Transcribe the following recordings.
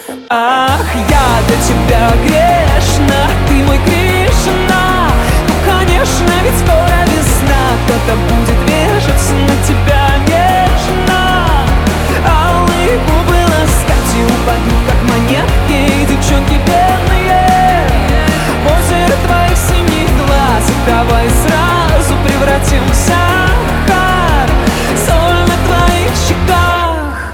Ах, я для тебя грешна, ты мой Кришна. Ну, конечно, ведь скоро весна, кто-то будет вешаться на тебя нежно. Алые губы ласкать и упадут, как монетки, и девчонки бедные. В озеро твоих синих глаз, и давай сразу превратим в сахар, соль на твоих щеках.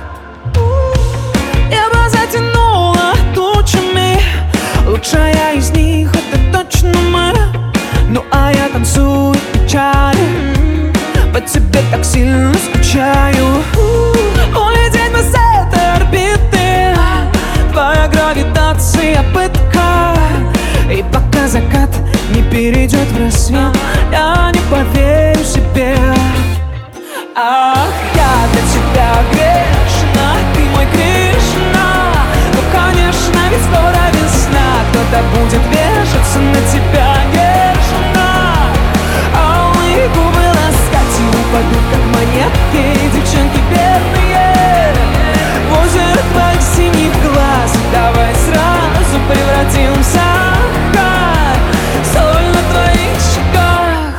Небо затянуло тучами, лучшая из них — это точно мы. Ну а я танцую в печали, по тебе так сильно скучаю. Улететь бы с этой орбиты, твоя гравитация пытка. И пока закат не перейдет в рассвет, я не поверю себе. Ах, я для тебя грешна, ты мой Кришна. Ну, конечно, ведь скоро весна, кто-то будет вешаться на тебя нежно. Алые губы ласкать и упадут, как монетки, девчонки бедные. В озеро твоих синих глаз, давай сразу превратим в сахар, соль на твоих щеках.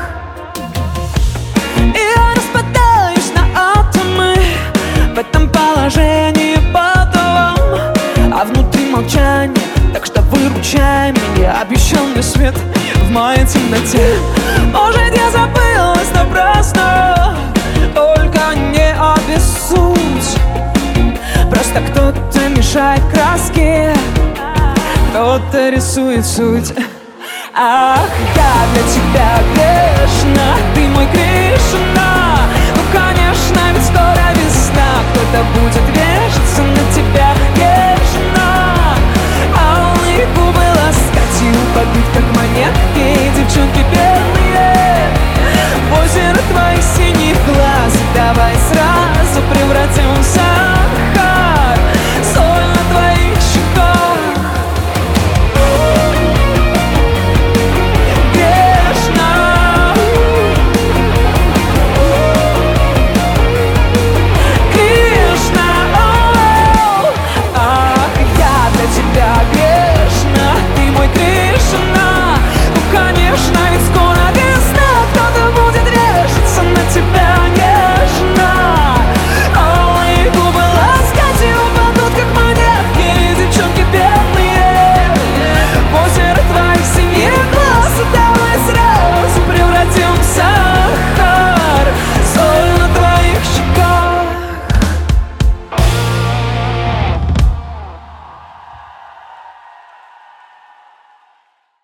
И я распадаюсь на атомы в этом положении потом, а внутри молчание, так что выручай меня. Обещал мне свет в моей темноте. Может, я забылась напрасно, только не обессудь. Просто кто-то мешает краски, кто-то рисует суть. Ах, я для тебя грешна, ты мой Кришна.